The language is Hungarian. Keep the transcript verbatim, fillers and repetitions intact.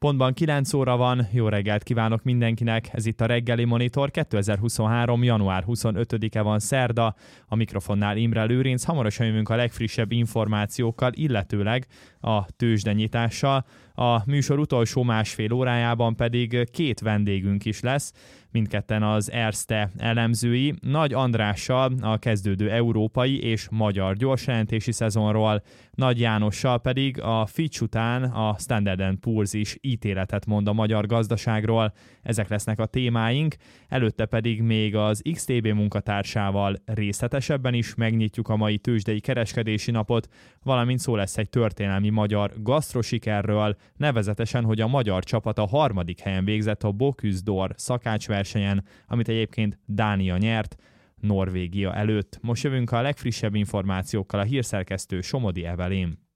Pontban kilenc óra van, jó reggelt kívánok mindenkinek, ez itt a Reggeli Monitor, kétezer-huszonhárom. január huszonötödike van, szerda, a mikrofonnál Imre Lőrinc, hamarosan jövünk a legfrissebb információkkal, illetőleg a tőzsdenyitással. A műsor utolsó másfél órájában pedig két vendégünk is lesz, mindketten az Erste elemzői, Nagy Andrással a kezdődő európai és magyar gyorsjelentési szezonról, Nagy Jánossal pedig a Fitch után a Standard and Poor's is ítéletet mond a magyar gazdaságról. Ezek lesznek a témáink, előtte pedig még az iksz té bé munkatársával részletesebben is megnyitjuk a mai tőzsdei kereskedési napot, valamint szó lesz egy történelmi magyar gasztrosikerről, nevezetesen, hogy a magyar csapat a harmadik helyen végzett a Bocuse d'Or szakácsversenyen, amit egyébként Dánia nyert Norvégia előtt. Most jövünk a legfrissebb információkkal, a hírszerkesztő Somodi Evelyn.